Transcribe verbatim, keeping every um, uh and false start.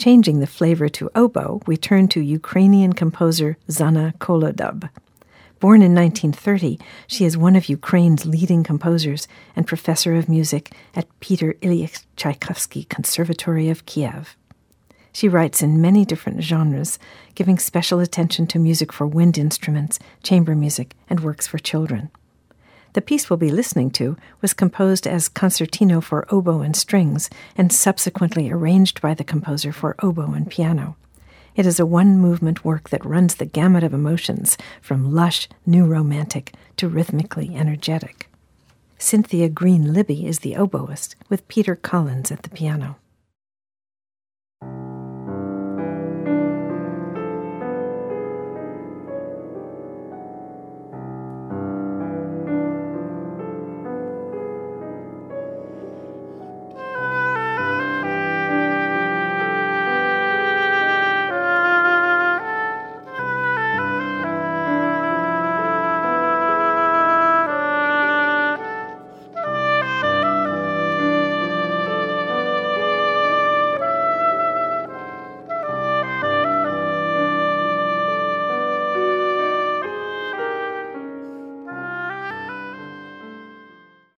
Changing the flavor to oboe, we turn to Ukrainian composer Zhanna Kolodub. Born in nineteen thirty, she is one of Ukraine's leading composers and professor of music at Peter Ilyich Tchaikovsky Conservatory of Kiev. She writes in many different genres, giving special attention to music for wind instruments, chamber music, and works for children. The piece we'll be listening to was composed as concertino for oboe and strings and subsequently arranged by the composer for oboe and piano. It is a one-movement work that runs the gamut of emotions, from lush, new romantic to rhythmically energetic. Cynthia Green-Libby is the oboist, with Peter Collins at the piano.